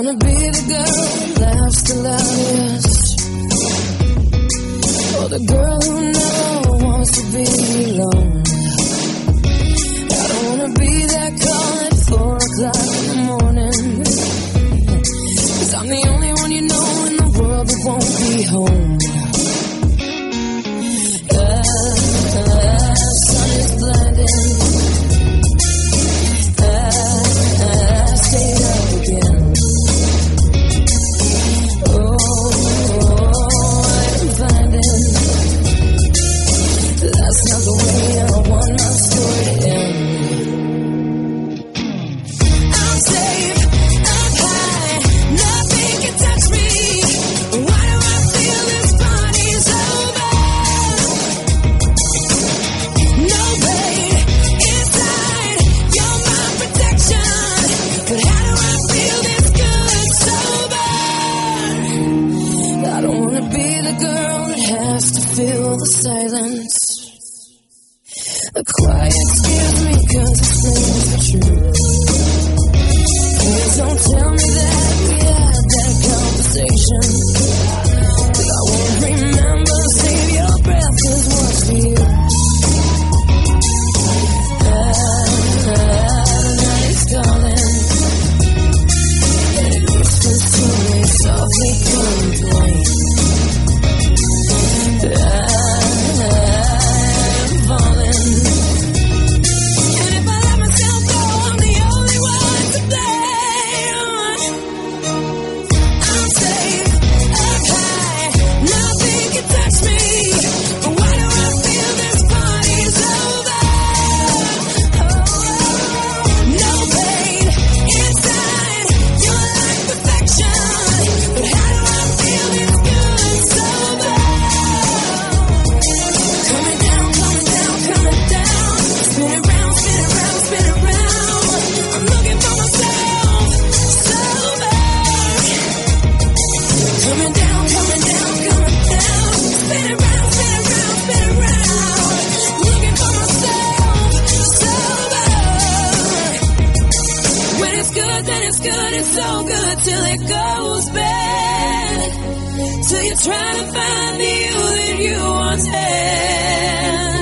wanna be the girl who laughs the loudest, or the girl who never wants to be alone. I don't wanna be that call at 4 o'clock in the morning, 'cause I'm the only one you know in the world that won't be home. The sun is blinding, I stayed up again. I'm finding that's not the way I want my story to end. I'm safe, I'm high, nothing can touch me. Why do I feel this party's over? No pain inside, you're my protection. But how do I feel this good sober? I don't wanna be the girl that has to fill the silence. The quiet scares me 'cause it screams the truth. Please don't tell me that we had that conversation, 'cause I won't remember. Save your breath, 'cause what's for you? The night is calling, and it whispers to me softly, complain. I'm falling, and if I let myself go, I'm the only one to blame. I'm safe, up high, nothing can touch me. But why do I feel this party's over? No pain inside, you're like perfection. But how do I feel this good sober? Coming down, coming down, coming down. Spin around, spin around, spin around. I'm looking for myself sober. Coming down, coming down, coming down. Spin around, spin around, spin around. Looking for myself sober. When it's good, then it's good. It's so good till it goes bad. Till you try to find the you that you once had.